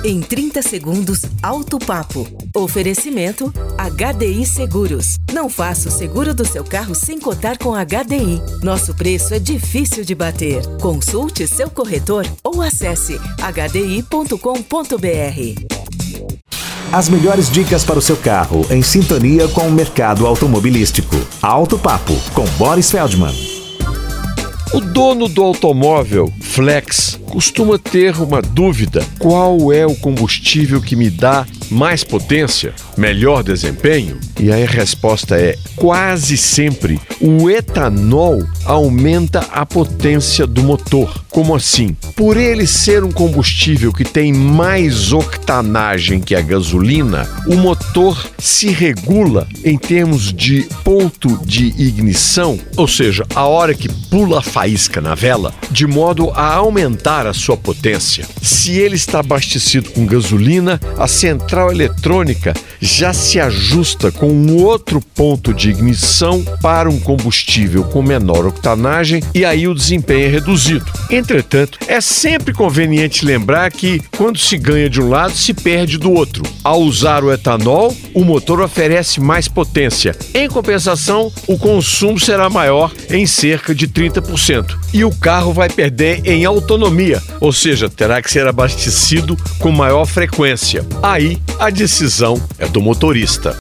Em 30 segundos, Alto Papo. Oferecimento HDI Seguros. Não faça o seguro do seu carro sem cotar com HDI. Nosso preço é difícil de bater. Consulte seu corretor ou acesse hdi.com.br. As melhores dicas para o seu carro em sintonia com o mercado automobilístico. Alto Papo, com Boris Feldman. O dono do automóvel Flex costuma ter uma dúvida: qual é o combustível que me dá mais potência, melhor desempenho? E aí a resposta é: quase sempre o etanol aumenta a potência do motor. Como assim? Por ele ser um combustível que tem mais octanagem que a gasolina, o motor se regula em termos de ponto de ignição, ou seja, a hora que pula a faísca na vela, de modo a aumentar a sua potência. Se ele está abastecido com gasolina, a central eletrônica já se ajusta com um outro ponto de ignição para um combustível com menor octanagem e aí o desempenho é reduzido. Entretanto, é sempre conveniente lembrar que quando se ganha de um lado, se perde do outro. Ao usar o etanol, o motor oferece mais potência. Em compensação, o consumo será maior em cerca de 30%. E o carro vai perder em autonomia, ou seja, terá que ser abastecido com maior frequência. Aí, a decisão é do motorista.